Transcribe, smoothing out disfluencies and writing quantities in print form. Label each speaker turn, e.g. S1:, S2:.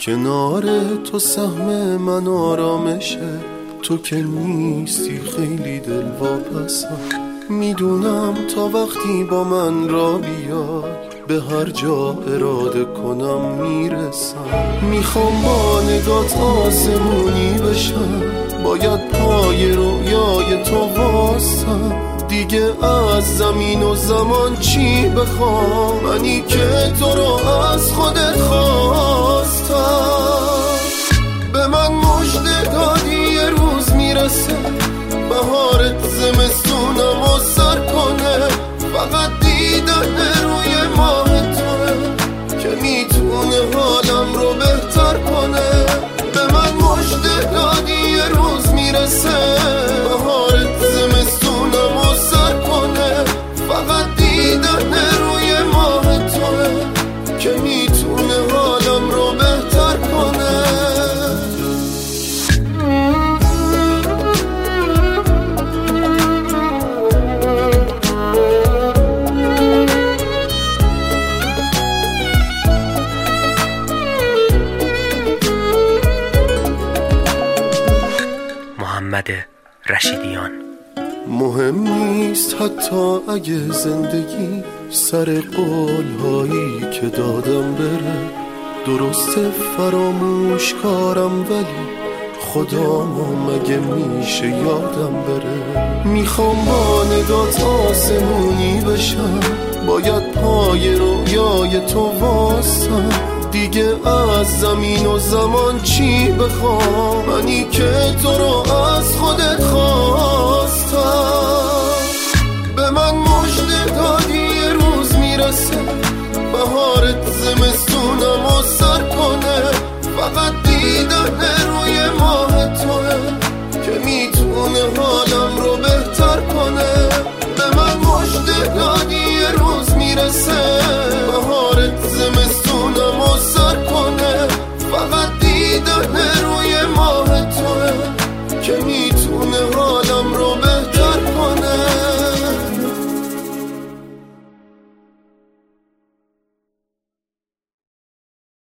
S1: کنار تو سهم من آرامشه، تو که نیستی خیلی دلواپسم. میدونم تا وقتی با من را بیای به هر جا اراده کنم میرسم. میخوام با نگات آسمونی بشم، باید پای رویای تو واسم. دیگه از زمین و زمان چی بخوام، منی که تو رو از خودت خواستم. به من مژده دادی یه روز میرسه، بهارت زمستونم و سر کنه. فقط دیدن روی ماه توه که میتونه حالم رو بهتر کنه. به من مژده دادی یه روز میرسه، بهارت زمستونم و سر کنه. فقط دیدن روی ماه توه که میتونه حالم رو بهتر کنه.
S2: محمد رشیدیان.
S1: مهم نیست حتی اگه زندگی سر قولهایی که دادم بره. درسته فراموش کارم ولی خدامو مگه میشه یادم بره. میخوام با نگات آسمونی بشم، باید پای رویای تو واسم. دیگه از زمین و زمان چی بخوام، منی که تو رو از خودت خواستم. به من مژده دادی یه روز میرسه، بهارت زمستونم و سر کنه. فقط دیدن روی ماه توه که میتونه حالم رو بهتر کنه. به من مژده دادی یه روز میرسه،